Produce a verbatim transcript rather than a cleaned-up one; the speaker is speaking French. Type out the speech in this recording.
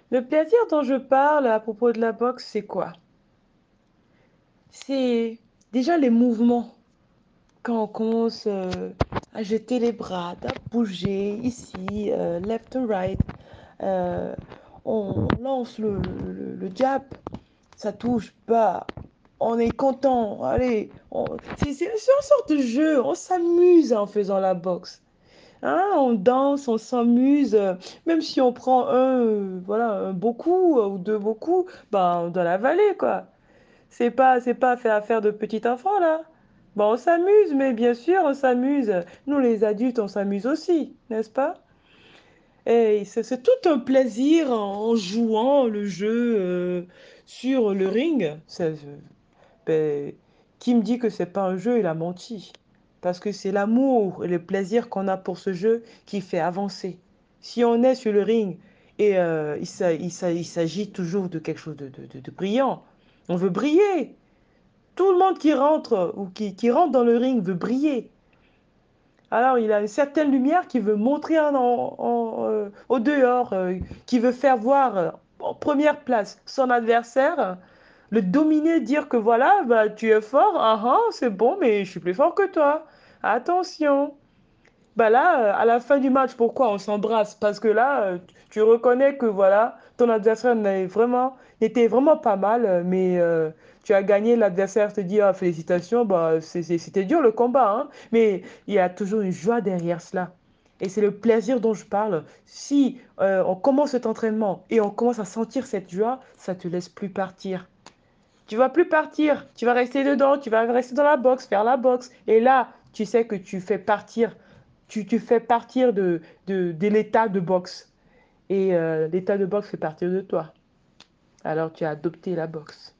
Le plaisir dont je parle à propos de la boxe, c'est quoi? C'est déjà les mouvements. Quand on commence euh, à jeter les bras, à bouger ici, euh, left to right, euh, on lance le, le, le jab, ça touche, bah, on est content. Allez, on- c'est c'est- c'est une sorte de jeu, on s'amuse en faisant la boxe. Hein, on danse, on s'amuse, euh, même si on prend un, euh, voilà, un beau coup euh, ou deux beaux coups, bah, on doit l'avaler, quoi. C'est pas, c'est pas fait affaire de petit enfant, là. Bon, on s'amuse, mais bien sûr, on s'amuse. Nous, les adultes, on s'amuse aussi, n'est-ce pas? Et c'est c'est tout un plaisir en, en jouant le jeu euh, sur le ring. C'est- ben, qui me dit que c'est pas un jeu, il a menti. Parce que c'est l'amour et le plaisir qu'on a pour ce jeu qui fait avancer. Si on est sur le ring et euh, il s'a- il s'a- il s'agit toujours de quelque chose de, de- de- de brillant, on veut briller. Tout le monde qui rentre ou qui, qui rentre dans le ring veut briller. Alors, il a une certaine lumière qui veut montrer en, en- euh, au dehors, euh, qui veut faire voir euh, en première place son adversaire, le dominer, dire que voilà, bah, tu es fort, ah, ah, c'est bon, mais je suis plus fort que toi. Attention. Bah là, euh, à la fin du match, pourquoi on s'embrasse? Parce que là, euh, tu tu reconnais que voilà, ton adversaire n'est vraiment, n'était vraiment pas mal, euh, mais euh, tu as gagné. L'adversaire te dit ah, félicitations, bah, c'est- c'est- c'était dur le combat, hein, mais il y a toujours une joie derrière cela. Et c'est le plaisir dont je parle. Si euh, on commence cet entraînement et on commence à sentir cette joie, ça te laisse plus partir. Tu vas plus partir, tu vas rester dedans, tu vas rester dans la boxe, faire la boxe. Et là, tu sais que tu fais partir, tu, tu fais partir de, de, de l'état de boxe. Et euh, l'état de boxe fait partir de toi. Alors tu as adopté la boxe.